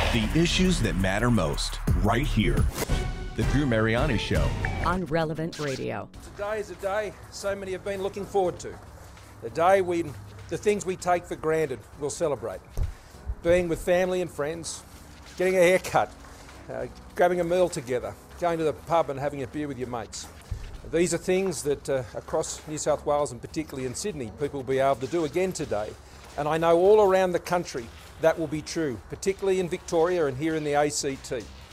The issues that matter most, right here. The Drew Mariani Show. On Relevant Radio. Today is a day so many have been looking forward to. The day when the things we take for granted we'll celebrate. Being with family and friends, getting a haircut, grabbing a meal together, going to the pub and having a beer with your mates. These are things that across New South Wales and particularly in Sydney, people will be able to do again today. And I know all around the country that will be true, particularly in Victoria and here in the ACT.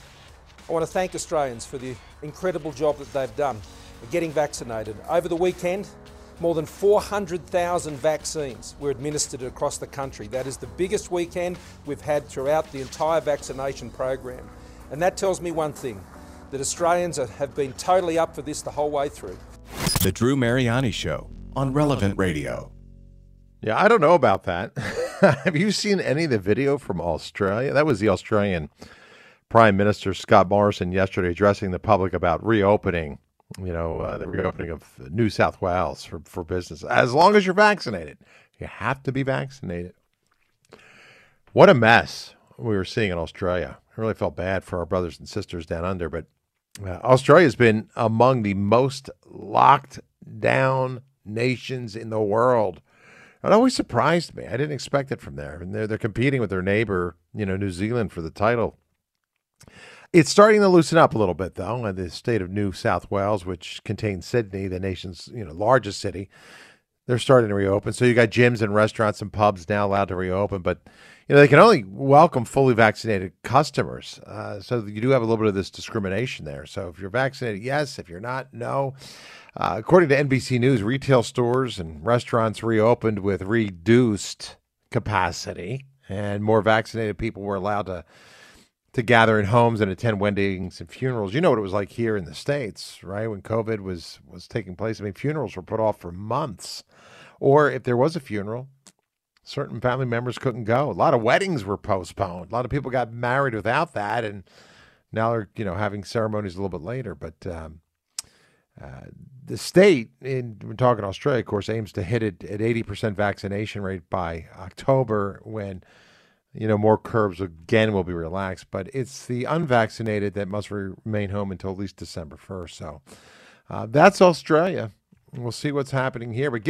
I want to thank Australians for the incredible job that they've done getting vaccinated. Over the weekend, more than 400,000 vaccines were administered across the country. That is the biggest weekend we've had throughout the entire vaccination program. And that tells me one thing, that Australians have been totally up for this the whole way through. The Drew Mariani Show on Relevant Radio. Yeah, I don't know about that. Have you seen any of the video from Australia? That was the Australian Prime Minister Scott Morrison yesterday addressing the public about reopening, the reopening of New South Wales for business. As long as you're vaccinated, you have to be vaccinated. What a mess we were seeing in Australia. I really felt bad for our brothers and sisters down under, but Australia has been among the most locked down nations in the world. It always surprised me. I didn't expect it from there. And they're competing with their neighbor, New Zealand for the title. It's starting to loosen up a little bit, though. The state of New South Wales, which contains Sydney, the nation's largest city, they're starting to reopen. So you got gyms and restaurants and pubs now allowed to reopen, but they can only welcome fully vaccinated customers. So you do have a little bit of this discrimination there. So if you're vaccinated, yes. If you're not, no. According to NBC News, retail stores and restaurants reopened with reduced capacity, and more vaccinated people were allowed to gather in homes and attend weddings and funerals. You know what it was like here in the States, right? When COVID was taking place. I mean, funerals were put off for months. Or if there was a funeral, certain family members couldn't go. A lot of weddings were postponed. A lot of people got married without that, and now they're having ceremonies a little bit later. But the state, we're talking Australia, of course, aims to hit it at 80% vaccination rate by October, when more curbs again will be relaxed. But it's the unvaccinated that must remain home until at least December 1st. So that's Australia. We'll see what's happening here. But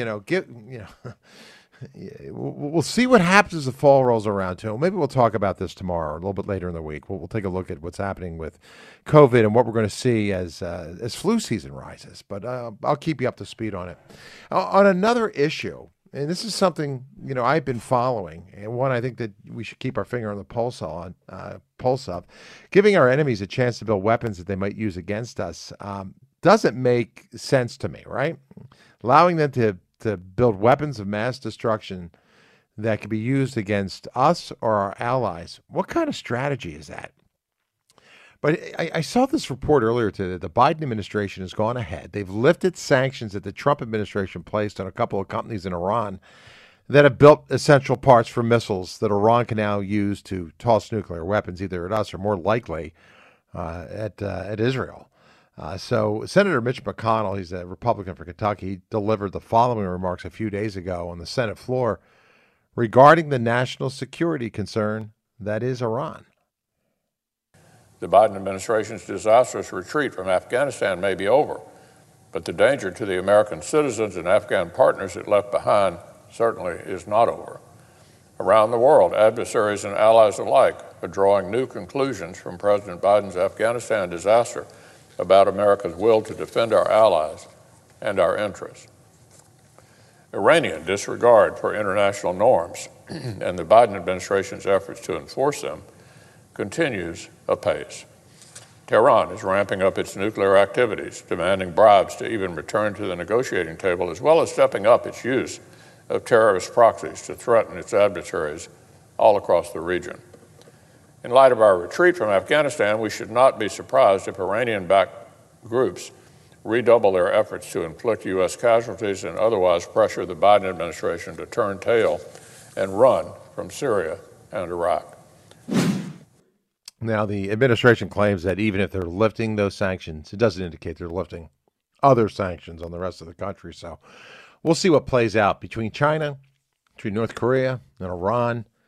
we'll see what happens as the fall rolls around too. Maybe we'll talk about this tomorrow or a little bit later in the week. We'll take a look at what's happening with COVID and what we're going to see as flu season rises. But I'll keep you up to speed on it. On another issue, and this is something I've been following, and one I think that we should keep our finger on the pulse of, giving our enemies a chance to build weapons that they might use against us doesn't make sense to me, right? Allowing them to build weapons of mass destruction that can be used against us or our allies. What kind of strategy is that? But I saw this report earlier today. The Biden administration has gone ahead. They've lifted sanctions that the Trump administration placed on a couple of companies in Iran that have built essential parts for missiles that Iran can now use to toss nuclear weapons, either at us or more likely at Israel. So Senator Mitch McConnell, he's a Republican for Kentucky, delivered the following remarks a few days ago on the Senate floor regarding the national security concern that is Iran. The Biden administration's disastrous retreat from Afghanistan may be over, but the danger to the American citizens and Afghan partners it left behind certainly is not over. Around the world, adversaries and allies alike are drawing new conclusions from President Biden's Afghanistan disaster about America's will to defend our allies and our interests. Iranian disregard for international norms and the Biden administration's efforts to enforce them continues apace. Tehran is ramping up its nuclear activities, demanding bribes to even return to the negotiating table, as well as stepping up its use of terrorist proxies to threaten its adversaries all across the region. In light of our retreat from Afghanistan, we should not be surprised if Iranian-backed groups redouble their efforts to inflict U.S. casualties and otherwise pressure the Biden administration to turn tail and run from Syria and Iraq. Now, the administration claims that even if they're lifting those sanctions, it doesn't indicate they're lifting other sanctions on the rest of the country. So we'll see what plays out between China, between North Korea and Iran.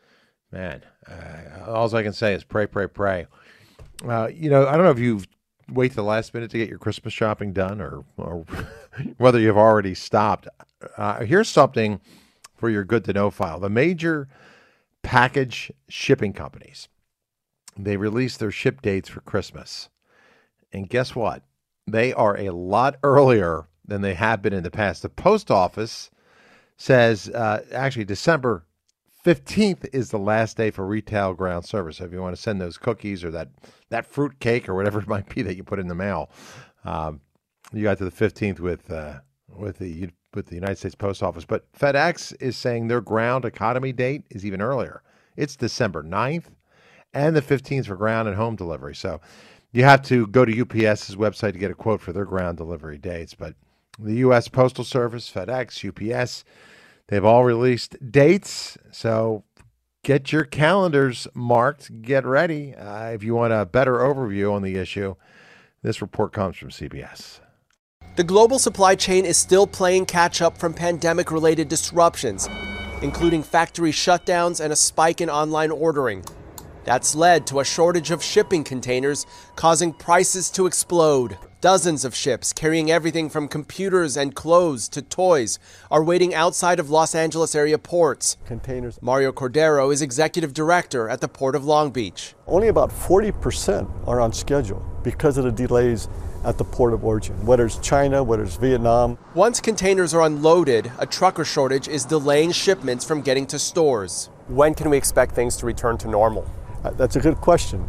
Man, all I can say is pray, pray, pray. I don't know if you wait to the last minute to get your Christmas shopping done or whether you've already stopped. Here's something for your good to know file. The major package shipping companies, they release their ship dates for Christmas. And guess what? They are a lot earlier than they have been in the past. The post office says actually December 15th is the last day for retail ground service. So if you want to send those cookies or that fruit cake or whatever it might be that you put in the mail, you got to the 15th with the United States Post Office. But FedEx is saying their ground economy date is even earlier. It's December 9th and the 15th for ground and home delivery. So you have to go to UPS's website to get a quote for their ground delivery dates. But the U.S. Postal Service, FedEx, UPS, they've all released dates, so get your calendars marked. Get ready. If you want a better overview on the issue, this report comes from CBS. The global supply chain is still playing catch-up from pandemic-related disruptions, including factory shutdowns and a spike in online ordering. That's led to a shortage of shipping containers, causing prices to explode. Dozens of ships carrying everything from computers and clothes to toys are waiting outside of Los Angeles area ports. Containers. Mario Cordero is executive director at the Port of Long Beach. Only about 40% are on schedule because of the delays at the port of origin, whether it's China, whether it's Vietnam. Once containers are unloaded, a trucker shortage is delaying shipments from getting to stores. When can we expect things to return to normal? That's a good question.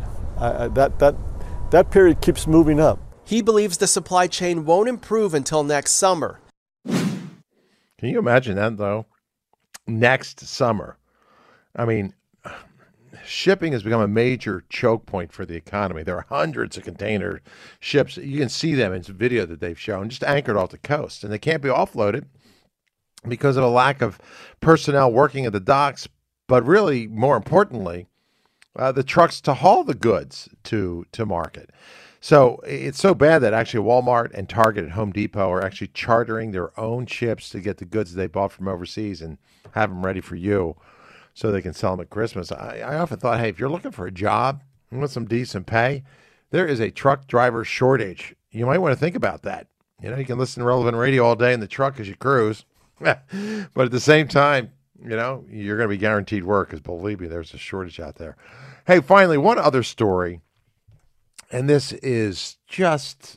That period keeps moving up. He believes the supply chain won't improve until next summer. Can you imagine that, though? Next summer. I mean, shipping has become a major choke point for the economy. There are hundreds of container ships. You can see them in some video that they've shown, just anchored off the coast. And they can't be offloaded because of a lack of personnel working at the docks. But really, more importantly, the trucks to haul the goods to market. So it's so bad that actually Walmart and Target and Home Depot are actually chartering their own ships to get the goods they bought from overseas and have them ready for you so they can sell them at Christmas. I often thought, hey, if you're looking for a job and want some decent pay, there is a truck driver shortage. You might want to think about that. You can listen to Relevant Radio all day in the truck as you cruise. But at the same time, you're going to be guaranteed work because, believe me, there's a shortage out there. Hey, finally, one other story. And this is just,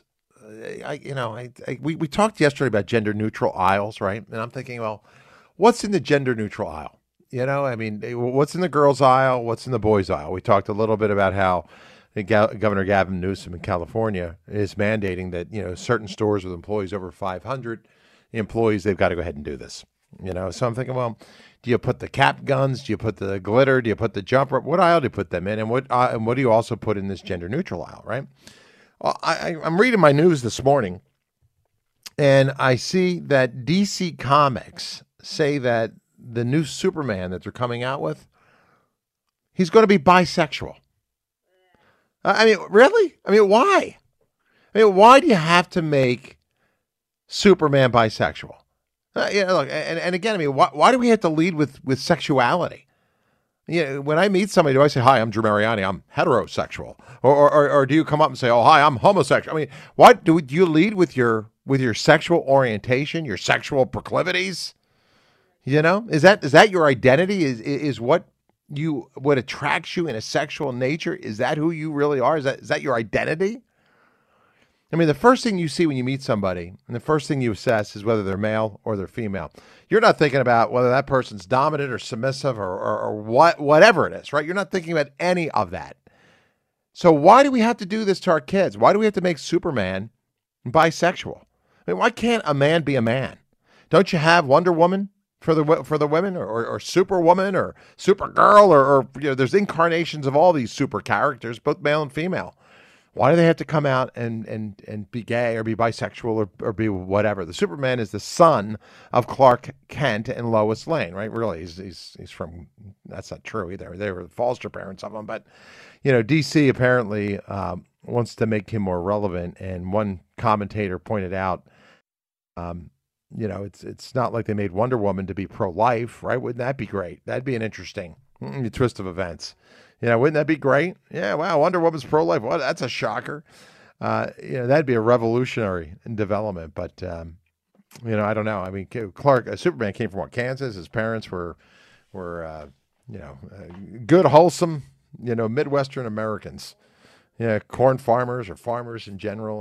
we talked yesterday about gender neutral aisles, right? And I'm thinking, well, what's in the gender neutral aisle? What's in the girls aisle? What's in the boys aisle? We talked a little bit about how Governor Gavin Newsom in California is mandating that, certain stores with employees over 500 employees, they've got to go ahead and do this. So I'm thinking, well, do you put the cap guns? Do you put the glitter? Do you put the jumper? What aisle do you put them in? And what do you also put in this gender neutral aisle, right? Well, I'm reading my news this morning, and I see that DC Comics say that the new Superman that they're coming out with, he's going to be bisexual. Really? Why? Why do you have to make Superman bisexual? Look, and again, why do we have to lead with sexuality? When I meet somebody, do I say, "Hi, I'm Drew Mariani, I'm heterosexual," or do you come up and say, "Oh, hi, I'm homosexual"? Why do you lead with your sexual orientation, your sexual proclivities? Is that your identity? Is what attracts you in a sexual nature? Is that who you really are? Is that your identity? The first thing you see when you meet somebody, and the first thing you assess is whether they're male or they're female. You're not thinking about whether that person's dominant or submissive or whatever it is, right? You're not thinking about any of that. So why do we have to do this to our kids? Why do we have to make Superman bisexual? Why can't a man be a man? Don't you have Wonder Woman for the women, or Superwoman, or Supergirl, or there's incarnations of all these super characters, both male and female. Why do they have to come out and be gay or be bisexual or be whatever? The Superman is the son of Clark Kent and Lois Lane, right? Really, he's from, that's not true either. They were the foster parents of him. But, DC apparently wants to make him more relevant. And one commentator pointed out, it's not like they made Wonder Woman to be pro-life, right? Wouldn't that be great? That'd be an interesting The twist of events. Wouldn't that be great? Yeah, wow, Wonder Woman's pro-life. Well, that's a shocker. That'd be a revolutionary development. But, I don't know. I mean, Superman came from Kansas. His parents were good, wholesome, Midwestern Americans. Yeah, corn farmers or farmers in general.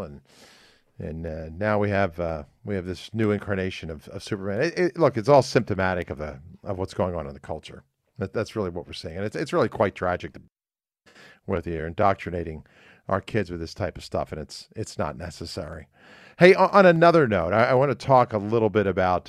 And now we have this new incarnation of Superman. Look, it's all symptomatic of what's going on in the culture. That's really what we're seeing, and it's really quite tragic with you indoctrinating our kids with this type of stuff, and it's not necessary. Hey, on another note, I want to talk a little bit about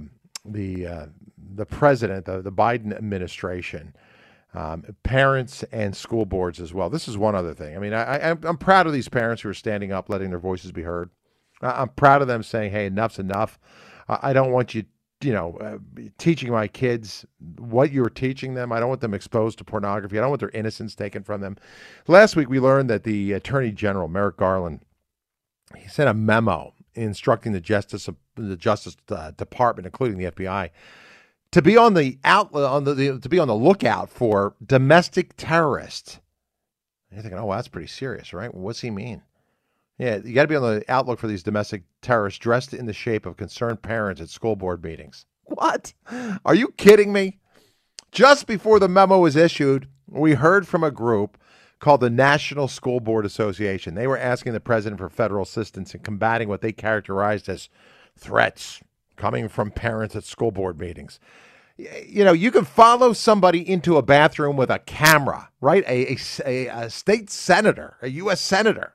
the president, the Biden administration, parents and school boards as well. This is one other thing. I mean, I'm proud of these parents who are standing up, letting their voices be heard. I'm proud of them saying, "Hey, enough's enough. I don't want you." Teaching my kids what you were teaching them. I don't want them exposed to pornography. I don't want their innocence taken from them. Last week, we learned that the Attorney General, Merrick Garland, he sent a memo instructing the Justice Department, including the FBI, to be on the lookout for domestic terrorists. And you're thinking, oh, well, that's pretty serious, right? Well, what's he mean? Yeah, you got to be on the outlook for these domestic terrorists dressed in the shape of concerned parents at school board meetings. What? Are you kidding me? Just before the memo was issued, we heard from a group called the National School Board Association. They were asking the president for federal assistance in combating what they characterized as threats coming from parents at school board meetings. You can follow somebody into a bathroom with a camera, right? A state senator, a U.S. senator.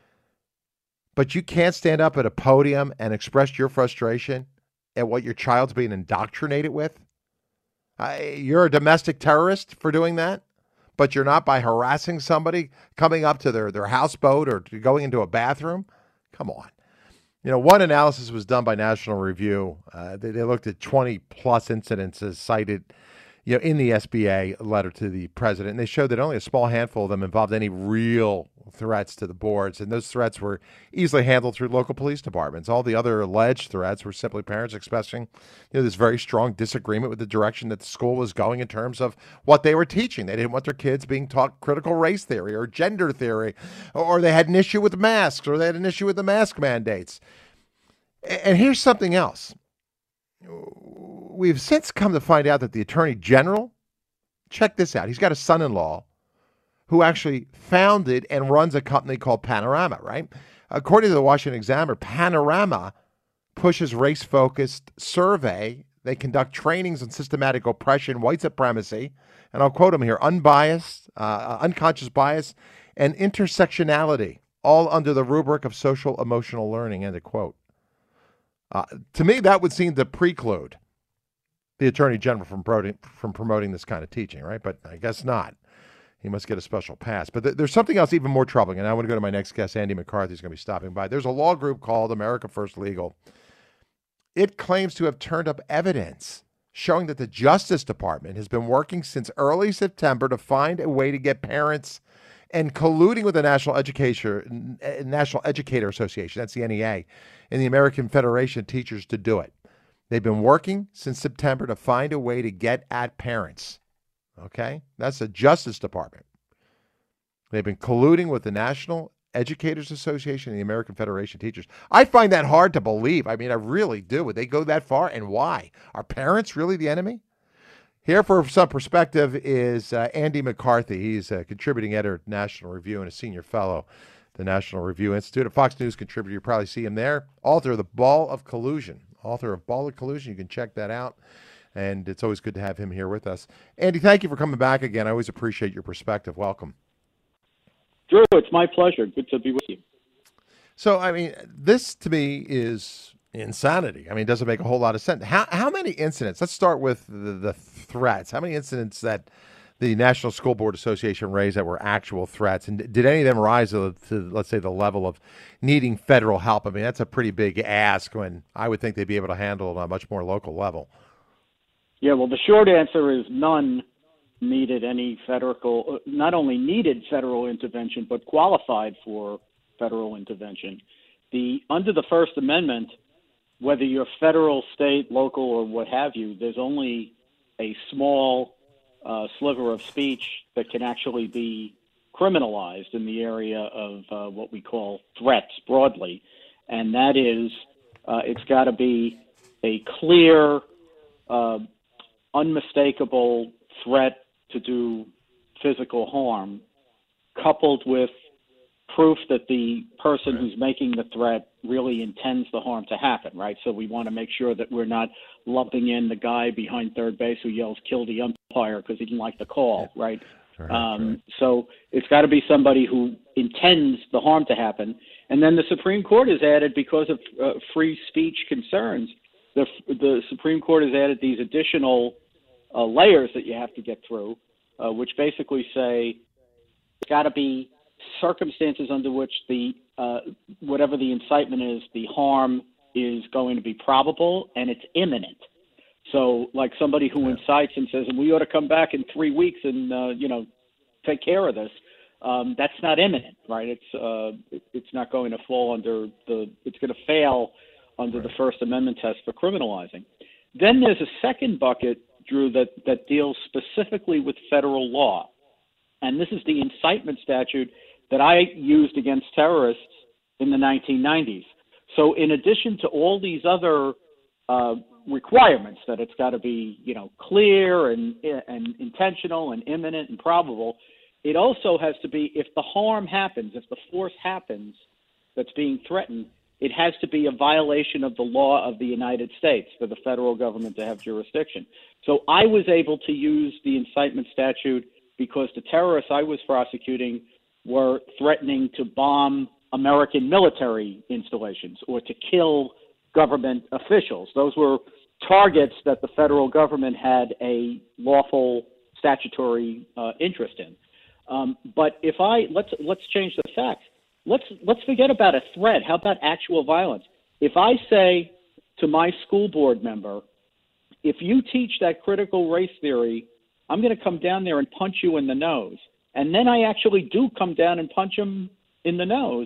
But you can't stand up at a podium and express your frustration at what your child's being indoctrinated with. You're a domestic terrorist for doing that, but you're not by harassing somebody coming up to their houseboat or going into a bathroom. Come on. One analysis was done by National Review. They looked at 20 plus incidences cited in the SBA letter to the president, and they showed that only a small handful of them involved any real threats to the boards, and those threats were easily handled through local police departments. All the other alleged threats were simply parents expressing this very strong disagreement with the direction that the school was going in terms of what they were teaching. They didn't want their kids being taught critical race theory or gender theory, or they had an issue with masks, or they had an issue with the mask mandates. And here's something else. We've since come to find out that the Attorney General, check this out, he's got a son-in-law who actually founded and runs a company called Panorama, right? According to the Washington Examiner, Panorama pushes race-focused survey. They conduct trainings on systematic oppression, white supremacy, and I'll quote him here, unbiased, unconscious bias, and intersectionality, all under the rubric of social emotional learning, end of quote. To me, that would seem to preclude the Attorney General from promoting this kind of teaching, right? But I guess not. He must get a special pass. But there's something else even more troubling, and I want to go to my next guest, Andy McCarthy, who's going to be stopping by. There's a law group called America First Legal. It claims to have turned up evidence showing that the Justice Department has been working since early September to find a way to get parents and colluding with the National Educator Association, that's the NEA, and the American Federation of Teachers to do it. They've been working since September to find a way to get at parents. Okay? That's the Justice Department. They've been colluding with the National Educators Association and the American Federation of Teachers. I find that hard to believe. I mean, I really do. Would they go that far? And why? Are parents really the enemy? Here for some perspective is Andy McCarthy. He's a contributing editor at National Review and a senior fellow at the National Review Institute, a Fox News contributor. You probably see him there. Author of The Ball of Collusion. You can check that out. And it's always good to have him here with us. Andy, thank you for coming back again. I always appreciate your perspective. Welcome. Drew, it's my pleasure. Good to be with you. So, I mean, this to me is insanity. I mean, it doesn't make a whole lot of sense. How many incidents? Let's start with the threats. How many incidents that the National School Board Association raised that were actual threats? And did any of them rise to, let's say, the level of needing federal help? I mean, that's a pretty big ask when I would think they'd be able to handle it on a much more local level. Yeah, well, the short answer is none needed any federal, not only needed federal intervention, but qualified for federal intervention. Under the First Amendment, whether you're federal, state, local, or what have you, there's only a small sliver of speech that can actually be criminalized in the area of what we call threats broadly, and that is it's got to be a clear, unmistakable threat to do physical harm, coupled with proof that the person who's making the threat really intends the harm to happen, right? So we want to make sure that we're not lumping in the guy behind third base who yells, "Kill the umpire," because he didn't like the call, right? So it's got to be somebody who intends the harm to happen. And then the Supreme Court has added, because of free speech concerns, the Supreme Court has added these additional layers that you have to get through, which basically say it's got to be circumstances under which the whatever the incitement is, the harm is going to be probable and it's imminent. So, like somebody who incites and says, "We ought to come back in 3 weeks and take care of this," that's not imminent, right? It's not going to fall under it's going to fail under the First Amendment test for criminalizing. Then there's a second bucket, Drew, that deals specifically with federal law, and this is the incitement statute that I used against terrorists in the 1990s. So, in addition to all these other requirements that it's got to be, clear and intentional and imminent and probable, it also has to be, if the harm happens, if the force happens that's being threatened, it has to be a violation of the law of the United States for the federal government to have jurisdiction. So I was able to use the incitement statute because the terrorists I was prosecuting were threatening to bomb American military installations or to kill government officials. Those were targets that the federal government had a lawful statutory interest in. But if let's change the facts. Let's forget about a threat. How about actual violence? If I say to my school board member, "If you teach that critical race theory, I'm going to come down there and punch you in the nose," and then I actually do come down and punch him in the nose,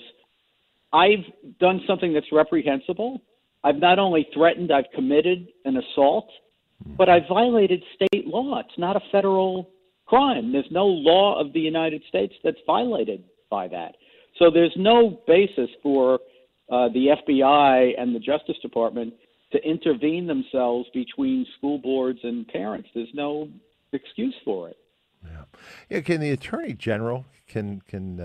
I've done something that's reprehensible. I've not only threatened, I've committed an assault, but I've violated state law. It's not a federal crime. There's no law of the United States that's violated by that. So there's no basis for the FBI and the Justice Department to intervene themselves between school boards and parents. There's no excuse for it. Yeah. Can the Attorney General, can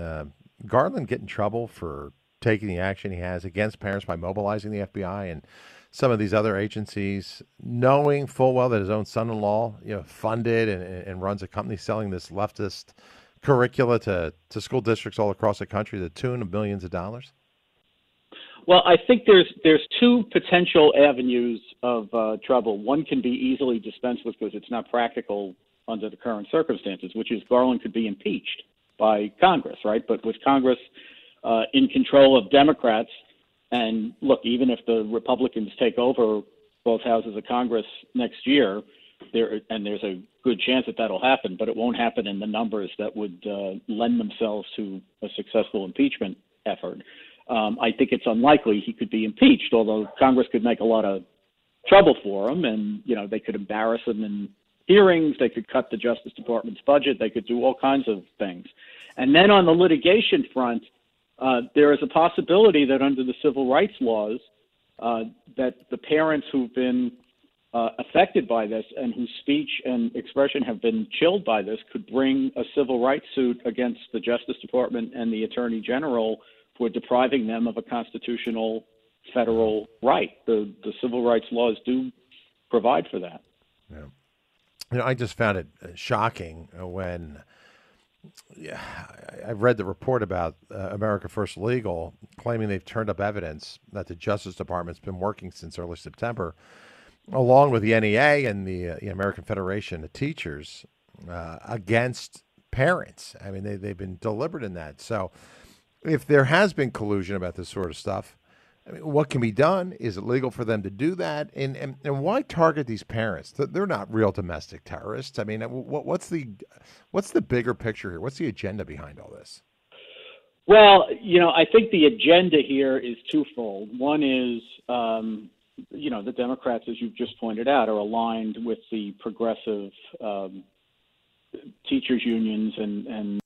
Garland get in trouble for taking the action he has against parents by mobilizing the FBI and some of these other agencies, knowing full well that his own son-in-law, funded and runs a company selling this leftist curricula to school districts all across the country to the tune of millions of dollars? Well, I think there's two potential avenues of trouble. One can be easily dispensed with because it's not practical under the current circumstances, which is Garland could be impeached by Congress, right? But with Congress in control of Democrats, and look, even if the Republicans take over both houses of Congress next year, there's a good chance that that'll happen, but it won't happen in the numbers that would lend themselves to a successful impeachment effort. I think it's unlikely he could be impeached, although Congress could make a lot of trouble for him, and they could embarrass him in hearings, they could cut the Justice Department's budget, they could do all kinds of things. And then on the litigation front, there is a possibility that under the civil rights laws, that the parents who've been affected by this and whose speech and expression have been chilled by this could bring a civil rights suit against the Justice Department and the Attorney General for depriving them of a constitutional federal right. The civil rights laws do provide for that. Yeah. I just found it shocking when I read the report about America First Legal claiming they've turned up evidence that the Justice Department's been working since early September, along with the NEA and the American Federation of Teachers, against parents. I mean, they've been deliberate in that. So if there has been collusion about this sort of stuff, I mean, what can be done? Is it legal for them to do that? And why target these parents? They're not real domestic terrorists. I mean, what's the bigger picture here? What's the agenda behind all this? Well, I think the agenda here is twofold. One is, the Democrats, as you've just pointed out, are aligned with the progressive teachers unions and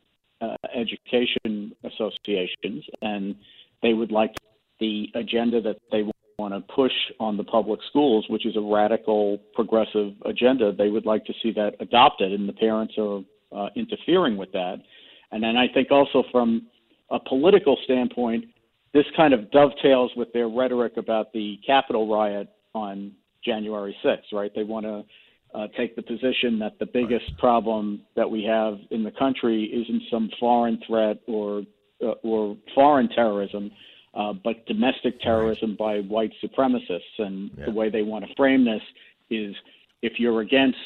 education associations, and they would like the agenda that they want to push on the public schools, which is a radical progressive agenda. They would like to see that adopted, and the parents are interfering with that. And then I think also from a political standpoint, this kind of dovetails with their rhetoric about the Capitol riot on January 6th, right? They want to take the position that the biggest problem that we have in the country isn't some foreign threat or foreign terrorism, but domestic terrorism by white supremacists. And the way they want to frame this is if you're against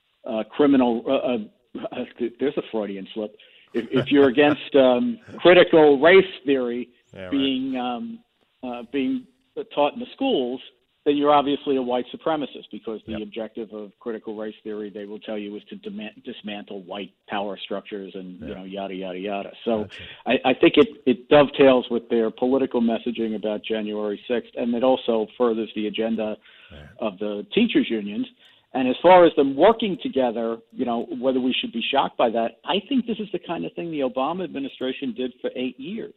criminal there's a Freudian slip. If you're against critical race theory being taught in the schools, then you're obviously a white supremacist, because the objective of critical race theory, they will tell you, is to dismantle white power structures and yada yada yada. So I think it dovetails with their political messaging about January 6th, and it also furthers the agenda of the teachers unions. And as far as them working together, whether we should be shocked by that, I think this is the kind of thing the Obama administration did for 8 years.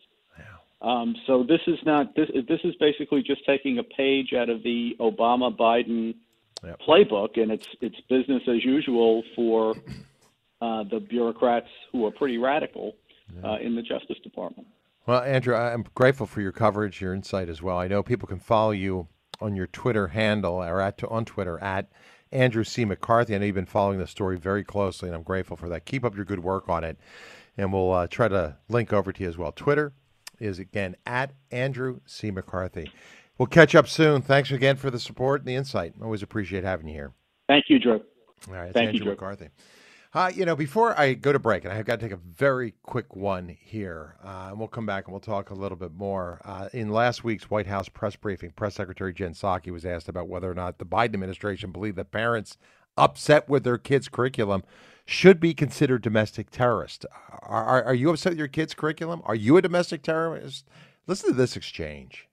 So this is not this is basically just taking a page out of the Obama-Biden playbook, and it's business as usual for the bureaucrats who are pretty radical in the Justice Department. Well, Andrew, I'm grateful for your coverage, your insight as well. I know people can follow you on your Twitter handle or on Twitter at Andrew C. McCarthy. I know you've been following the story very closely, and I'm grateful for that. Keep up your good work on it, and we'll try to link over to you as well. Twitter is, again, at Andrew C. McCarthy. We'll catch up soon. Thanks again for the support and the insight. Always appreciate having you here. Thank you, Drew. All right, Thank Andrew you, Drew. McCarthy. Before I go to break, and I've got to take a very quick one here, and we'll come back and we'll talk a little bit more. In last week's White House press briefing, Press Secretary Jen Psaki was asked about whether or not the Biden administration believed that parents upset with their kids' curriculum should be considered domestic terrorists. Are you upset with your kids' curriculum? Are you a domestic terrorist? Listen to this exchange.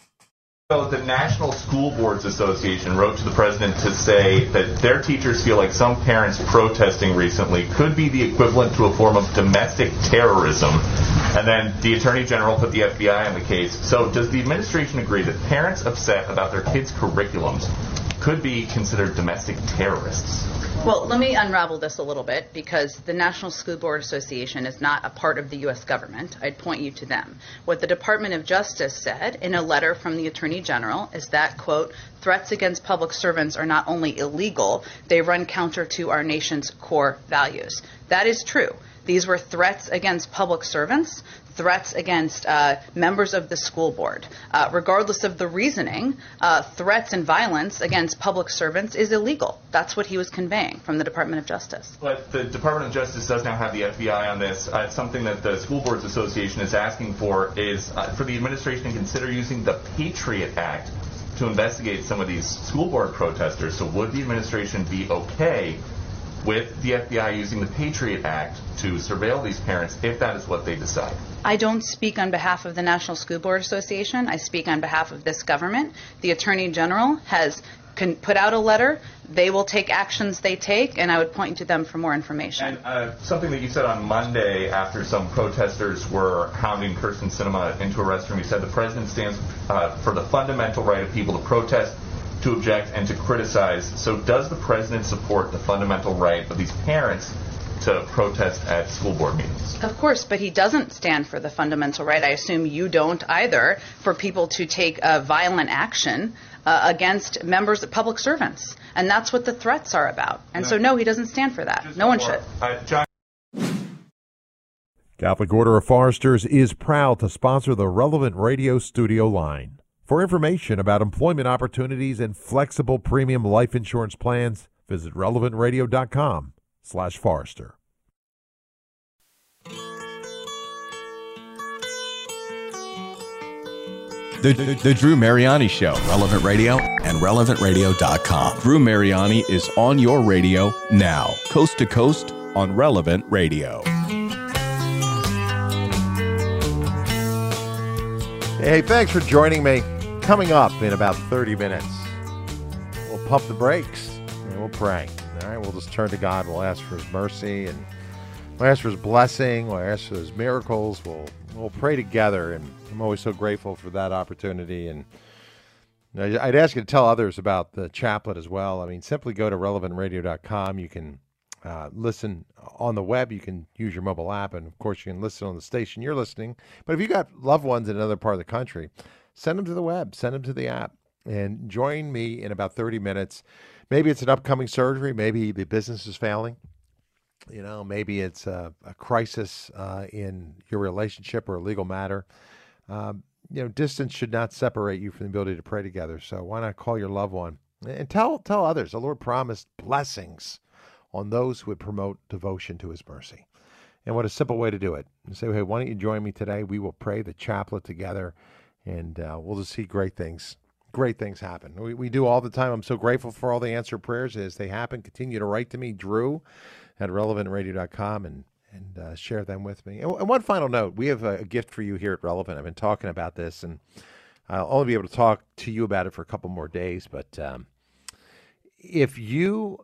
So the National School Boards Association wrote to the president to say that their teachers feel like some parents protesting recently could be the equivalent to a form of domestic terrorism. And then the Attorney General put the FBI on the case. So does the administration agree that parents upset about their kids' curriculums could be considered domestic terrorists? Well, let me unravel this a little bit, because the National School Board Association is not a part of the U.S. government. I'd point you to them. What the Department of Justice said in a letter from the Attorney General is that, quote, threats against public servants are not only illegal, they run counter to our nation's core values. That is true. These were threats against public servants, threats against members of the school board. Regardless of the reasoning, threats and violence against public servants is illegal. That's what he was conveying from the Department of Justice. But the Department of Justice does now have the FBI on this. Something that the School Boards Association is asking for is for the administration to consider using the Patriot Act to investigate some of these school board protesters. So would the administration be okay with the FBI using the Patriot Act to surveil these parents if that is what they decide? I don't speak on behalf of the National School Board Association. I speak on behalf of this government. The Attorney General has put out a letter. They will take actions they take, and I would point to them for more information. And something that you said on Monday after some protesters were hounding Kirsten Sinema into a restroom, you said the president stands for the fundamental right of people to protest, to object, and to criticize. So does the president support the fundamental right of these parents to protest at school board meetings? Of course, but he doesn't stand for the fundamental right. I assume you don't either, for people to take violent action against members of public servants. And that's what the threats are about. And so, no, he doesn't stand for that. No one should. John. Catholic Order of Foresters is proud to sponsor the Relevant Radio studio line. For information about employment opportunities and flexible premium life insurance plans, visit relevantradio.com/Forester. The Drew Mariani Show. Relevant Radio and relevantradio.com. Drew Mariani is on your radio now, coast to coast on Relevant Radio. Hey, thanks for joining me. Coming up in about 30 minutes, we'll pump the brakes and we'll pray. All right, we'll just turn to God. We'll ask for his mercy, and we'll ask for his blessing. We'll ask for his miracles. We'll pray together, and I'm always so grateful for that opportunity. And I'd ask you to tell others about the chaplet as well. I mean, simply go to relevantradio.com. You can listen on the web. You can use your mobile app, and of course, you can listen on the station you're listening. But if you got loved ones in another part of the country, send them to the web, send them to the app, and join me in about 30 minutes. Maybe it's an upcoming surgery. Maybe the business is failing. You know, maybe it's a crisis in your relationship or a legal matter. Distance should not separate you from the ability to pray together. So why not call your loved one and tell others. The Lord promised blessings on those who would promote devotion to his mercy. And what a simple way to do it. And say, hey, why don't you join me today? We will pray the chaplet together, and we'll just see great things. Great things happen. We do all the time. I'm so grateful for all the answered prayers as they happen. Continue to write to me, Drew, at relevantradio.com, and share them with me. And one final note, we have a gift for you here at Relevant. I've been talking about this, and I'll only be able to talk to you about it for a couple more days. But if you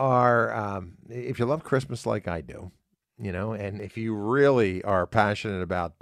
love Christmas like I do, and if you really are passionate about,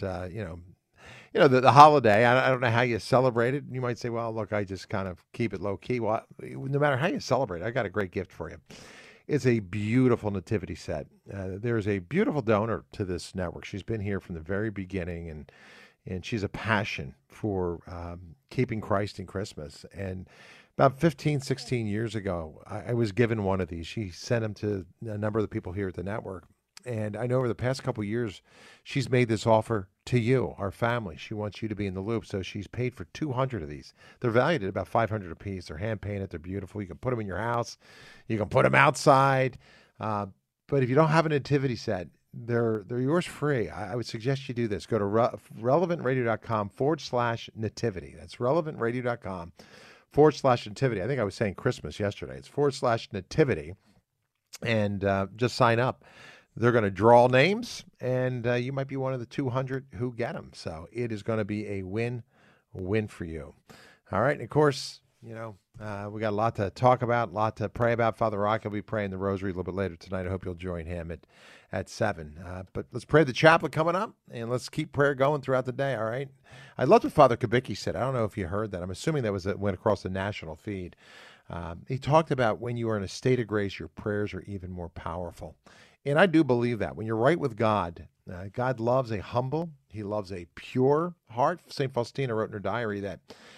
the holiday, I don't know how you celebrate it. You might say, well, look, I just kind of keep it low key. Well, no matter how you celebrate, I got a great gift for you. It's a beautiful nativity set. There's a beautiful donor to this network. She's been here from the very beginning, and she's a passion for keeping Christ in Christmas. And about 15, 16 years ago, I was given one of these. She sent them to a number of the people here at the network. And I know over the past couple of years, she's made this offer to you, our family. She wants you to be in the loop. So she's paid for 200 of these. They're valued at about $500 a piece. They're hand painted. They're beautiful. You can put them in your house. You can put them outside. But if you don't have a nativity set, they're yours free. I would suggest you do this. Go to relevantradio.com/nativity. That's relevantradio.com/nativity. I think I was saying Christmas yesterday. It's /nativity. And just sign up. They're going to draw names, and you might be one of the 200 who get them. So it is going to be a win-win for you. All right. And, of course, we got a lot to talk about, a lot to pray about. Father Rock will be praying the rosary a little bit later tonight. I hope you'll join him at 7. But let's pray the chaplet coming up, and let's keep prayer going throughout the day, all right? I loved what Father Kubicki said. I don't know if you heard that. I'm assuming that went across the national feed. He talked about when you are in a state of grace, your prayers are even more powerful. And I do believe that. When you're right with God, God loves a humble, he loves a pure heart. St. Faustina wrote in her diary that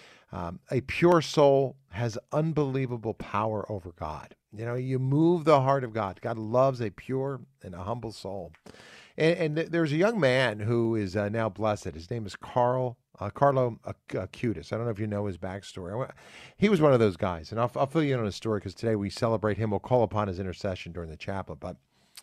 a pure soul has unbelievable power over God. You move the heart of God. God loves a pure and a humble soul. And there's a young man who is now blessed. His name is Carlo Acutis. I don't know if you know his backstory. He was one of those guys. And I'll fill you in on his story because today we celebrate him. We'll call upon his intercession during the chaplet. But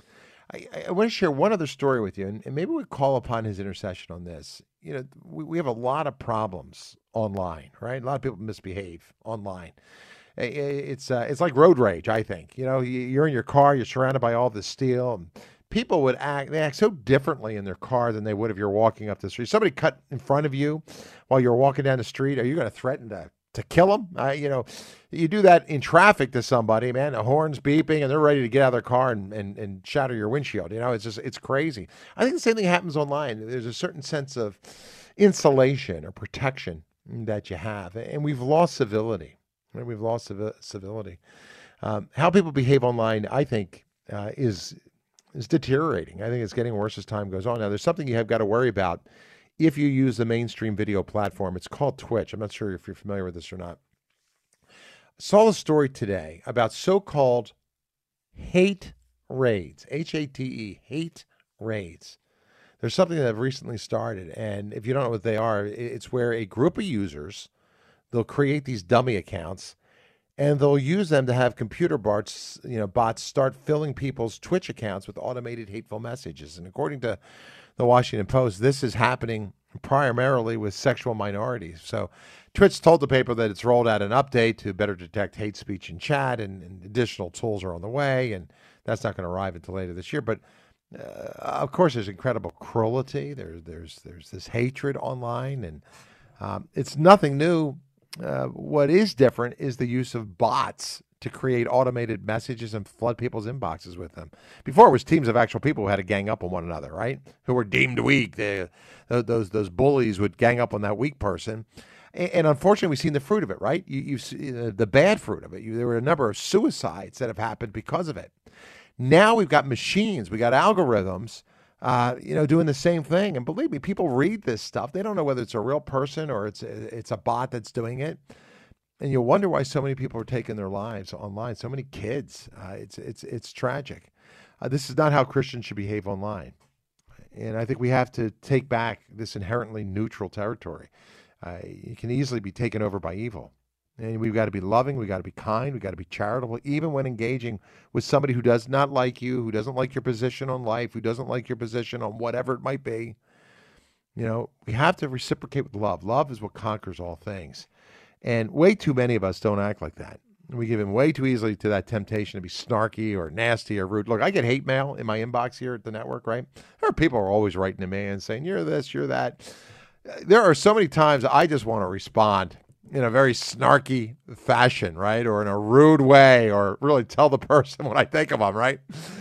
I want to share one other story with you, and maybe we call upon his intercession on this. We have a lot of problems online, right? A lot of people misbehave online. It's like road rage, I think. You're in your car, you're surrounded by all this steel, and people they act so differently in their car than they would if you're walking up the street. Somebody cut in front of you while you're walking down the street. Are you going to threaten to kill them? You do that in traffic to somebody, man, the horn's beeping and they're ready to get out of their car and shatter your windshield. It's crazy. I think the same thing happens online. There's a certain sense of insulation or protection that you have, and we've lost civility. Right? We've lost civility. How people behave online, I think, is deteriorating. I think it's getting worse as time goes on. Now, there's something you have got to worry about if you use the mainstream video platform. It's called Twitch. I'm not sure if you're familiar with this or not. I saw a story today about so-called hate raids, H-A-T-E, hate raids. There's something that I've recently started, and if you don't know what they are, it's where a group of users, they'll create these dummy accounts, and they'll use them to have computer bots start filling people's Twitch accounts with automated hateful messages. And according to the Washington Post, this is happening primarily with sexual minorities. So Twitch told the paper that it's rolled out an update to better detect hate speech in chat, and additional tools are on the way, and that's not going to arrive until later this year. But of course, there's incredible cruelty. There's this hatred online, and it's nothing new. What is different is the use of bots to create automated messages and flood people's inboxes with them. Before, it was teams of actual people who had to gang up on one another, right? Who were deemed weak. Those bullies would gang up on that weak person. And unfortunately, we've seen the fruit of it, right? You see the bad fruit of it. There were a number of suicides that have happened because of it. Now we've got machines, we got algorithms, doing the same thing. And believe me, people read this stuff. They don't know whether it's a real person or it's a bot that's doing it. And you'll wonder why so many people are taking their lives online. So many kids. It's tragic. This is not how Christians should behave online. And I think we have to take back this inherently neutral territory. It can easily be taken over by evil. And we've got to be loving, we've got to be kind, we've got to be charitable, even when engaging with somebody who does not like you, who doesn't like your position on life, who doesn't like your position on whatever it might be. We have to reciprocate with love. Love is what conquers all things. And way too many of us don't act like that. We give in way too easily to that temptation to be snarky or nasty or rude. Look, I get hate mail in my inbox here at the network, right? There are people who are always writing to me and saying, you're this, you're that. There are so many times I just want to respond in a very snarky fashion, right? Or in a rude way, or really tell the person what I think of them, right?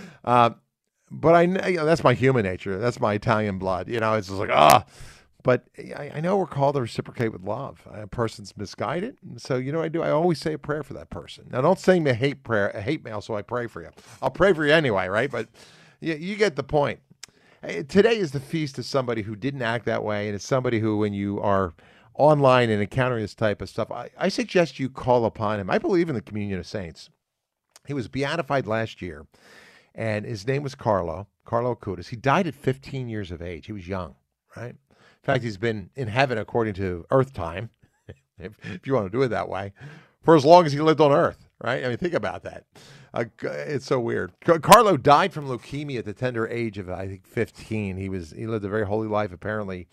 But I know that's my human nature. That's my Italian blood. It's just like, But I know we're called to reciprocate with love. A person's misguided. So, I do? I always say a prayer for that person. Now, don't send me a hate mail so I pray for you. I'll pray for you anyway, right? But you get the point. Today is the feast of somebody who didn't act that way, and it's somebody who, when you are online and encountering this type of stuff, I suggest you call upon him. I believe in the communion of saints. He was beatified last year, and his name was Carlo Acutis. He died at 15 years of age. He was young, right? In fact, he's been in heaven according to earth time, if you want to do it that way, for as long as he lived on earth, right? I mean, think about that. It's so weird. Carlo died from leukemia at the tender age of, I think, 15. He lived a very holy life, apparently.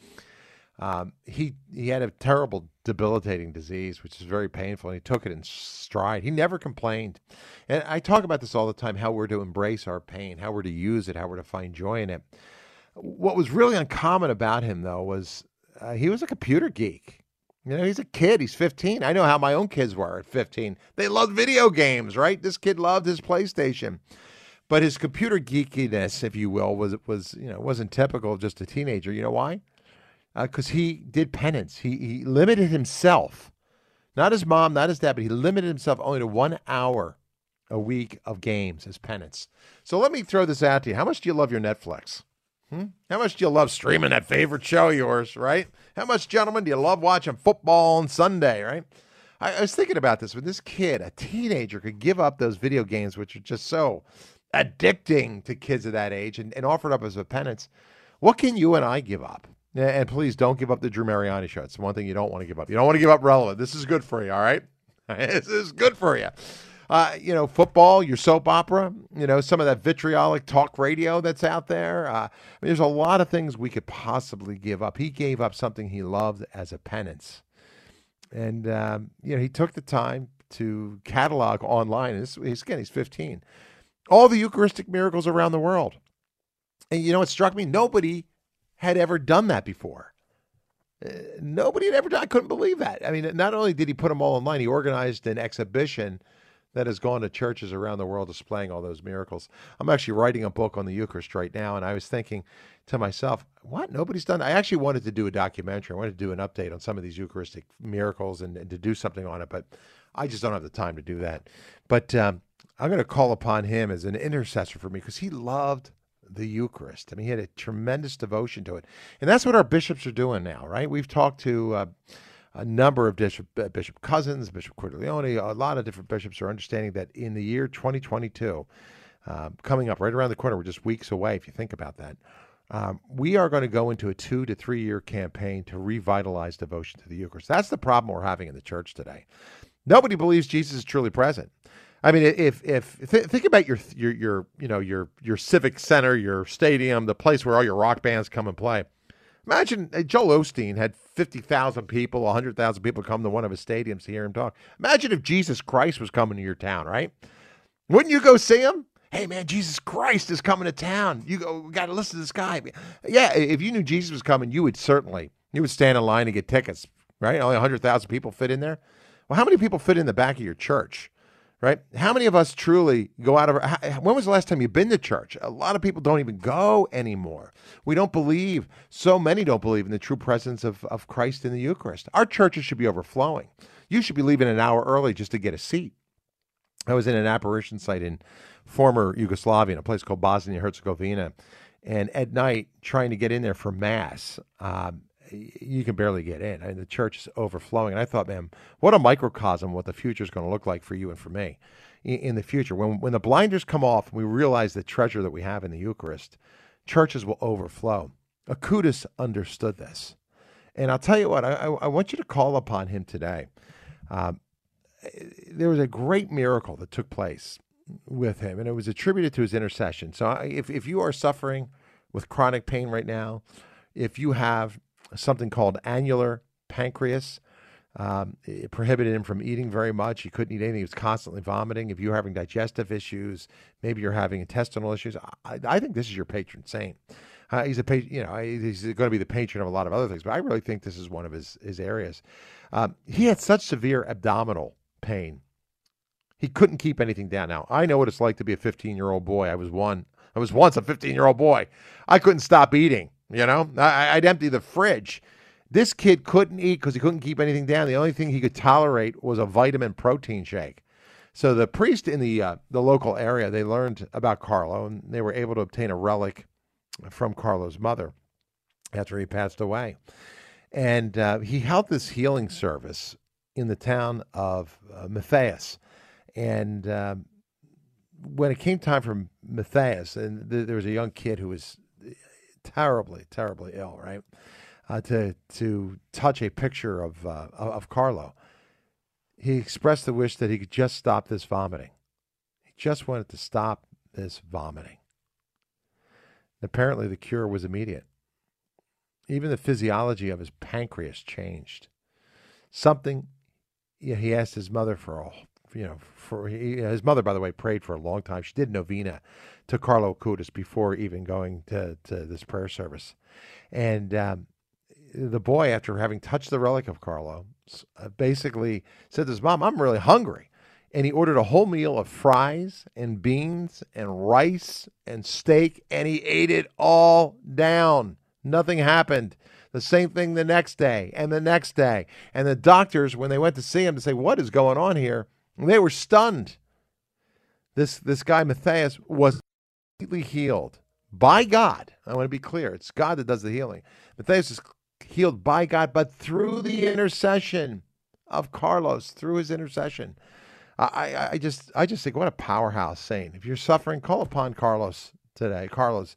He had a terrible, debilitating disease, which is very painful, and he took it in stride. He never complained. And I talk about this all the time, how we're to embrace our pain, how we're to use it, how we're to find joy in it. What was really uncommon about him, though, was he was a computer geek. He's a kid. He's 15. I know how my own kids were at 15. They loved video games, right? This kid loved his PlayStation. But his computer geekiness, if you will, wasn't typical of just a teenager. You know why? Because he did penance. He limited himself, not his mom, not his dad, but he limited himself only to 1 hour a week of games as penance. So let me throw this out to you. How much do you love your Netflix? How much do you love streaming that favorite show of yours, right? How much, gentlemen, do you love watching football on Sunday, right? I was thinking about this. When this kid, a teenager, could give up those video games, which are just so addicting to kids of that age, and offer it up as a penance, what can you and I give up? And please don't give up the Drew Mariani show. It's one thing you don't want to give up. You don't want to give up relevant. This is good for you, all right? This is good for you. Football, your soap opera, some of that vitriolic talk radio that's out there. There's a lot of things we could possibly give up. He gave up something he loved as a penance. And, he took the time to catalog online. And he's 15. All the Eucharistic miracles around the world. And it struck me, nobody had ever done that before. Nobody had ever done. I couldn't believe that. I mean, not only did he put them all online, he organized an exhibition that has gone to churches around the world displaying all those miracles. I'm actually writing a book on the Eucharist right now, and I was thinking to myself, what? Nobody's done that? I actually wanted to do a documentary. I wanted to do an update on some of these Eucharistic miracles and to do something on it, but I just don't have the time to do that. But I'm going to call upon him as an intercessor for me because he loved the Eucharist. I mean, he had a tremendous devotion to it. And that's what our bishops are doing now, right? We've talked to a number of Bishop Cousins, Bishop Cordileone, a lot of different bishops are understanding that in the year 2022, coming up right around the corner, we're just weeks away if you think about that, we are going to go into a 2 to 3 year campaign to revitalize devotion to the Eucharist. That's the problem we're having in the church today. Nobody believes Jesus is truly present. I mean, think about your civic center, your stadium, the place where all your rock bands come and play. Imagine Joel Osteen had 50,000 people, 100,000 people come to one of his stadiums to hear him talk. Imagine if Jesus Christ was coming to your town, right? Wouldn't you go see him? Hey, man, Jesus Christ is coming to town. We got to listen to this guy. Yeah, if you knew Jesus was coming, you would stand in line to get tickets, right? Only 100,000 people fit in there. Well, how many people fit in the back of your church? right? How many of us truly go out of when was the last time you've been to church? A lot of people don't even go anymore. We don't believe, so many don't believe in the true presence of Christ in the Eucharist. Our churches should be overflowing. You should be leaving an hour early just to get a seat. I was in an apparition site in former Yugoslavia, in a place called Bosnia-Herzegovina, and at night, trying to get in there for Mass, you can barely get in. I mean, the church is overflowing. And I thought, man, what a microcosm what the future is going to look like for you and for me in the future. When the blinders come off and we realize the treasure that we have in the Eucharist, churches will overflow. Acutis understood this. And I'll tell you what, I want you to call upon him today. There was a great miracle that took place with him, and it was attributed to his intercession. So if you are suffering with chronic pain right now, if you have something called annular pancreas, it prohibited him from eating very much. He couldn't eat anything. He was constantly vomiting. If you're having digestive issues, maybe you're having intestinal issues, I think this is your patron saint. He's he's going to be the patron of a lot of other things, but I really think this is one of his areas. He had such severe abdominal pain. He couldn't keep anything down. Now, I know what it's like to be a 15-year-old boy. I was once a 15-year-old boy. I couldn't stop eating, I'd empty the fridge. This kid couldn't eat because he couldn't keep anything down. The only thing he could tolerate was a vitamin protein shake. So the priest in the local area, they learned about Carlo, and they were able to obtain a relic from Carlo's mother after he passed away. And he held this healing service in the town of Matthias. And when it came time for Matthias, and there was a young kid who was terribly, terribly ill, right? To touch a picture of Carlo, he expressed the wish that he could just stop this vomiting. He just wanted to stop this vomiting. Apparently, the cure was immediate. Even the physiology of his pancreas changed. He asked his mother his mother, by the way, prayed for a long time. She did novena to Carlo Acutis before even going to this prayer service. And the boy, after having touched the relic of Carlo, basically said to his mom, "I'm really hungry." And he ordered a whole meal of fries and beans and rice and steak, and he ate it all down. Nothing happened. The same thing the next day and the next day. And the doctors, when they went to see him to say, "What is going on here?" they were stunned. This guy, Matthias, was completely healed by God. I want to be clear. It's God that does the healing. Matthias is healed by God, but through the intercession of Carlos, through his intercession. I just think, what a powerhouse saint. If you're suffering, call upon Carlos today. Carlos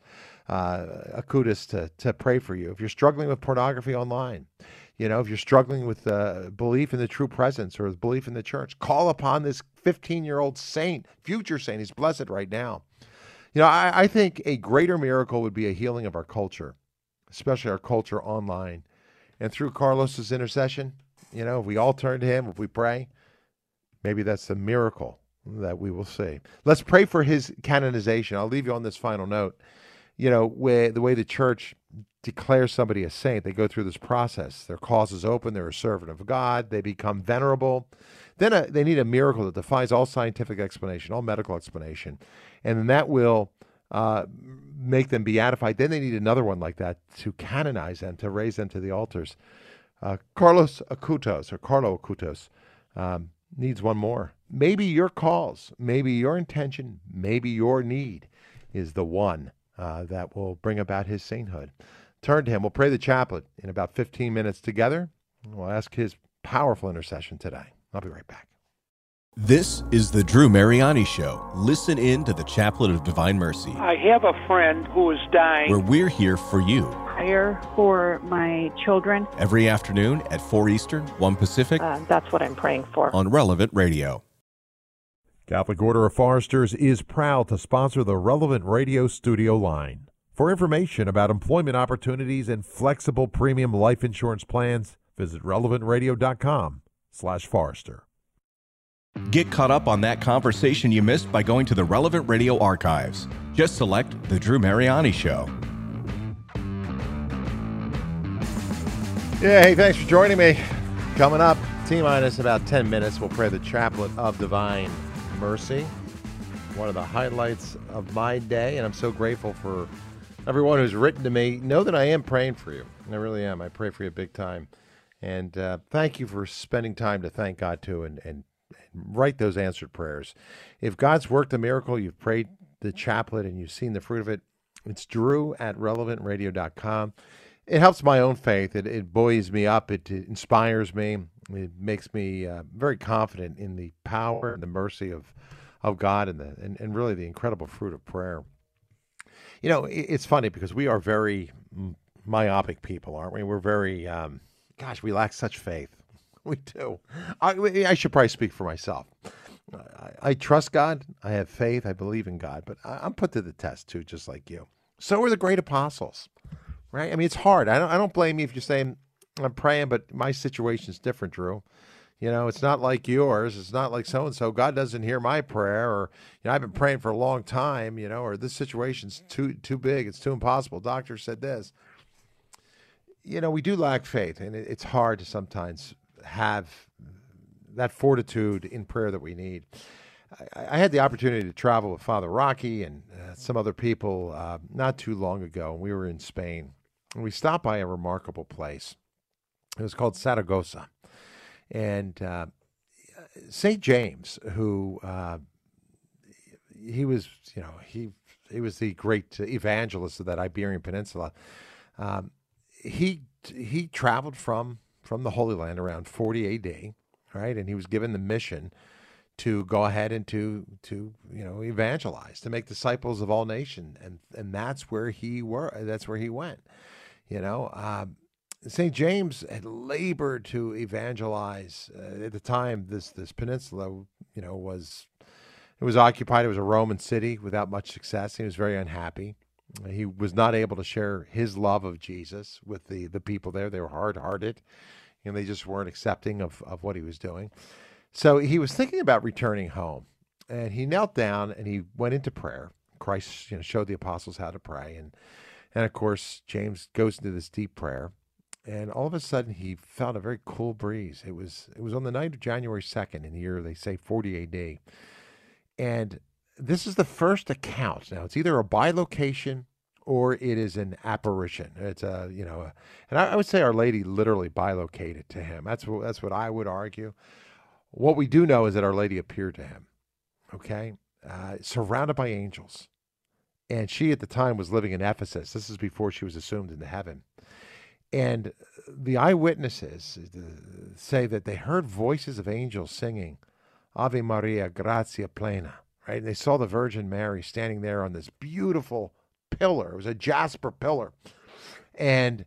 Acutis to pray for you. If you're struggling with pornography online, if you're struggling with belief in the true presence or belief in the church, call upon this 15-year-old saint, future saint. He's blessed right now. I think a greater miracle would be a healing of our culture, especially our culture online. And through Carlos's intercession, if we all turn to him, if we pray, maybe that's the miracle that we will see. Let's pray for his canonization. I'll leave you on this final note. The way the church declares somebody a saint, they go through this process. Their cause is open. They're a servant of God. They become venerable. Then they need a miracle that defies all scientific explanation, all medical explanation. And then that will make them beatified. Then they need another one like that to canonize them, to raise them to the altars. Carlo Acutis needs one more. Maybe your cause, maybe your intention, maybe your need is the one that will bring about his sainthood. Turn to him. We'll pray the chaplet in about 15 minutes together. We'll ask his powerful intercession today. I'll be right back. This is the Drew Mariani Show. Listen in to the Chaplet of Divine Mercy, I have a friend who is dying. where we're here for you. Prayer for my children. Every afternoon at 4 Eastern, 1 Pacific, That's what I'm praying for. on Relevant Radio. Catholic Order of Foresters is proud to sponsor the Relevant Radio studio line. For information about employment opportunities and flexible premium life insurance plans, visit relevantradio.com/Forester. Get caught up on that conversation you missed by going to the Relevant Radio archives. Just select The Drew Mariani Show. Yeah, hey, thanks for joining me. Coming up, T-minus about 10 minutes, we'll pray the Chaplet of Divine mercy. One of the highlights of my day, and I'm so grateful for everyone who's written to me. Know that I am praying for you. I really am. I pray for you big time. And thank you for spending time to thank God, too, and write those answered prayers. If God's worked a miracle, you've prayed the chaplet, and you've seen the fruit of it, it's drew@relevantradio.com. It helps my own faith. It buoys me up. It inspires me. It makes me very confident in the power and the mercy of God and really the incredible fruit of prayer. You know, it's funny because we are very myopic people, aren't we? We're very, we lack such faith. We do. I should probably speak for myself. I trust God. I have faith. I believe in God. But I'm put to the test, too, just like you. So are the great apostles, right? I mean, it's hard. I don't blame you if you're saying, I'm praying, but my situation's different, Drew. You know, it's not like yours. It's not like so-and-so. God doesn't hear my prayer, or, I've been praying for a long time, or this situation's too big. It's too impossible. Doctor said this. We do lack faith, and it's hard to sometimes have that fortitude in prayer that we need. I had the opportunity to travel with Father Rocky and some other people not too long ago, and we were in Spain. And we stopped by a remarkable place. It was called Saragossa. And St. James, who he was the great evangelist of that Iberian Peninsula. He traveled from the Holy Land around 40 AD, right? And he was given the mission to go ahead and to evangelize, to make disciples of all nations, and that's where he went. St. James had labored to evangelize. At the time, this peninsula, was occupied. It was a Roman city without much success. He was very unhappy. He was not able to share his love of Jesus with the people there. They were hard-hearted, and they just weren't accepting of what he was doing. So he was thinking about returning home, and he knelt down and he went into prayer. Christ, showed the apostles how to pray, and of course James goes into this deep prayer. And all of a sudden, he felt a very cool breeze. It was on the night of January 2nd in the year, they say, 40 AD. And this is the first account. Now, it's either a bilocation or it is an apparition. It's and I would say Our Lady literally bilocated to him. That's what I would argue. What we do know is that Our Lady appeared to him, okay, surrounded by angels. And she, at the time, was living in Ephesus. This is before she was assumed into heaven. And the eyewitnesses say that they heard voices of angels singing, Ave Maria, gratia plena, right? And they saw the Virgin Mary standing there on this beautiful pillar. It was a jasper pillar. And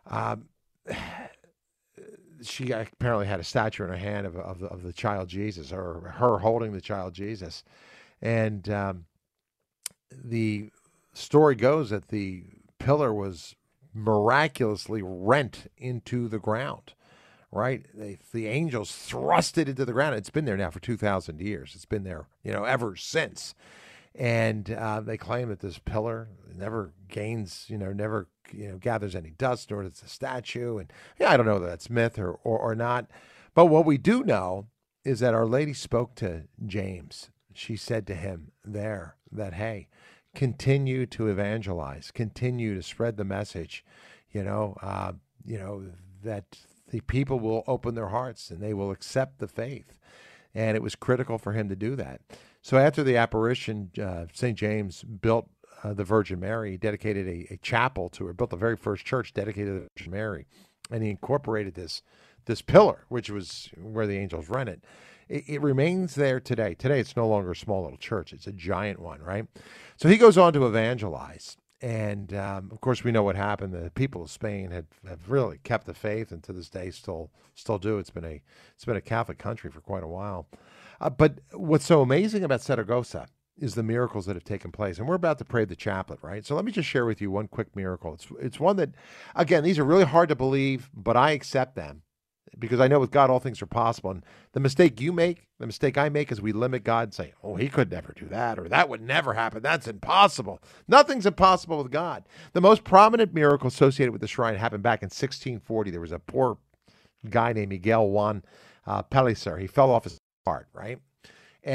she apparently had a statue in her hand of the child Jesus, or her holding the child Jesus. And the story goes that the pillar was miraculously rent into the ground, right? The angels thrust it into the ground. It's been there now for 2,000 years. It's been there, ever since. And they claim that this pillar never gains, never gathers any dust, nor does the statue. And I don't know that that's myth or not. But what we do know is that Our Lady spoke to James. She said to him there that, hey, continue to evangelize, continue to spread the message, that the people will open their hearts and they will accept the faith. And it was critical for him to do that. So after the apparition, St. James built the Virgin Mary. He dedicated a chapel to her, built the very first church dedicated to the Virgin Mary. And he incorporated this pillar, which was where the angels rented. It remains there today. Today, it's no longer a small little church. It's a giant one, right? So he goes on to evangelize. And, of course, we know what happened. The people of Spain have really kept the faith, and to this day still do. It's been a Catholic country for quite a while. But what's so amazing about Saragossa is the miracles that have taken place. And we're about to pray the chaplet, right? So let me just share with you one quick miracle. It's one that, again, these are really hard to believe, but I accept them. Because I know with God all things are possible. And the mistake I make is we limit God and say, oh, he could never do that, or that would never happen. That's impossible. Nothing's impossible with God. The most prominent miracle associated with the shrine happened back in 1640. There was a poor guy named Miguel Juan Pellicer. He fell off his cart, right? And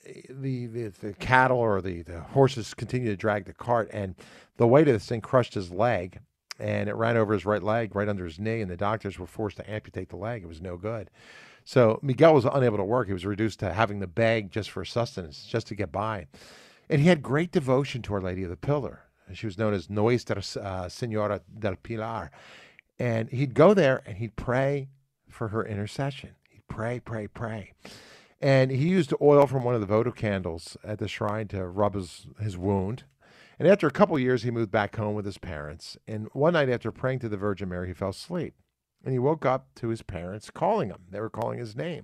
the cattle or the horses continued to drag the cart, and the weight of this thing crushed his leg, and it ran over his right leg, right under his knee, and the doctors were forced to amputate the leg. It was no good. So Miguel was unable to work. He was reduced to having to beg just for sustenance, just to get by. And he had great devotion to Our Lady of the Pillar. She was known as Nuestra Senora del Pilar. And he'd go there and he'd pray for her intercession. He'd pray, pray, pray. And he used oil from one of the votive candles at the shrine to rub his wound. And after a couple of years, he moved back home with his parents. And one night after praying to the Virgin Mary, he fell asleep. And he woke up to his parents calling him. They were calling his name.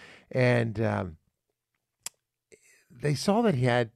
And they saw that he had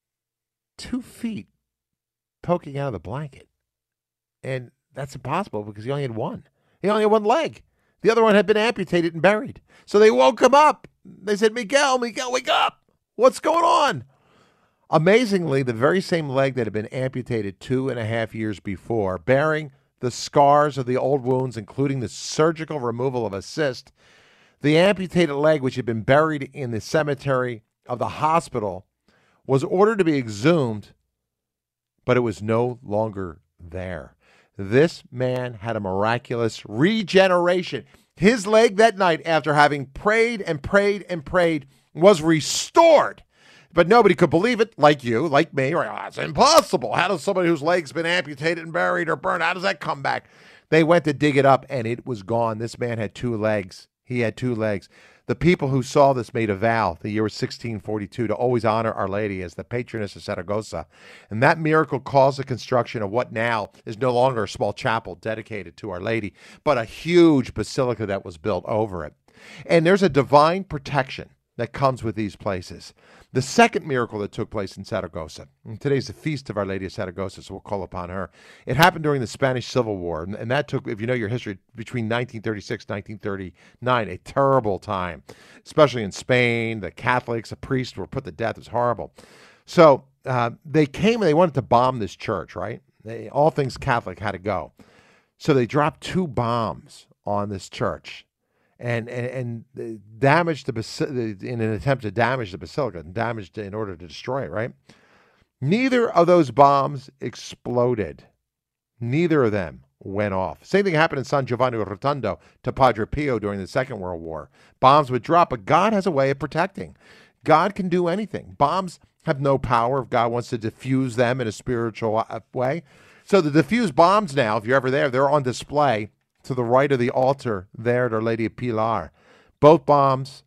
2 feet poking out of the blanket. And that's impossible because he only had one. He only had one leg. The other one had been amputated and buried. So they woke him up. They said, Miguel, wake up. What's going on? Amazingly, the very same leg that had been amputated 2.5 years before, bearing the scars of the old wounds, including the surgical removal of a cyst, the amputated leg, which had been buried in the cemetery of the hospital, was ordered to be exhumed, but it was no longer there. This man had a miraculous regeneration. His leg that night, after having prayed and prayed and prayed, was restored. But nobody could believe it, like you, like me. Right? Oh, it's impossible. How does somebody whose leg's been amputated and buried or burned, how does that come back? They went to dig it up, and it was gone. This man had 2 legs. He had 2 legs. The people who saw this made a vow, the year was 1642, to always honor Our Lady as the patroness of Saragossa. And that miracle caused the construction of what now is no longer a small chapel dedicated to Our Lady, but a huge basilica that was built over it. And there's a divine protection that comes with these places. The second miracle that took place in Saragossa, and today's the feast of Our Lady of Saragossa, so we'll call upon her. It happened during the Spanish Civil War, and that took, if you know your history, between 1936 and 1939, a terrible time, especially in Spain. The Catholics, the priests were put to death. It was horrible. So they came and they wanted to bomb this church, right? All things Catholic had to go. So they dropped 2 bombs on this church. And damaged in an attempt to damage the basilica, damaged in order to destroy it, right? Neither of those bombs exploded. Neither of them went off. Same thing happened in San Giovanni Rotondo to Padre Pio during the Second World War. Bombs would drop, but God has a way of protecting. God can do anything. Bombs have no power if God wants to diffuse them in a spiritual way. So the diffused bombs now, if you're ever there, they're on display to the right of the altar there at Our Lady of Pilar. Both bombs,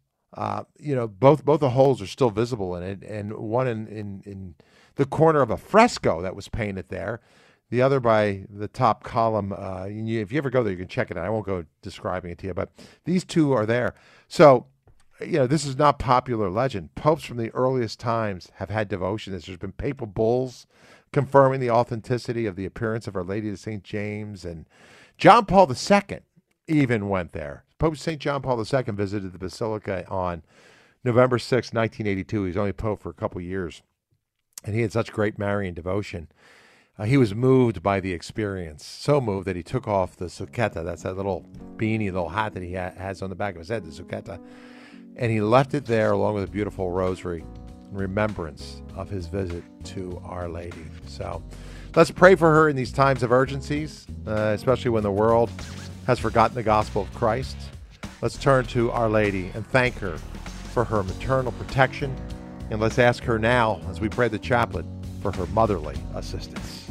both the holes are still visible in it, and one in the corner of a fresco that was painted there, the other by the top column. If you ever go there, you can check it out. I won't go describing it to you, but these 2 are there. So, this is not popular legend. Popes from the earliest times have had devotion. There's been papal bulls confirming the authenticity of the appearance of Our Lady of St. James, and John Paul II even went there. Pope St. John Paul II visited the Basilica on November 6, 1982. He was only Pope for a couple years, and he had such great Marian devotion. He was moved by the experience, so moved that he took off the suqueta. That's that little beanie, little hat that he has on the back of his head, the suqueta, and he left it there along with a beautiful rosary in remembrance of his visit to Our Lady. So let's pray for her in these times of urgencies, especially when the world has forgotten the gospel of Christ. Let's turn to Our Lady and thank her for her maternal protection. And let's ask her now, as we pray the chaplet, for her motherly assistance.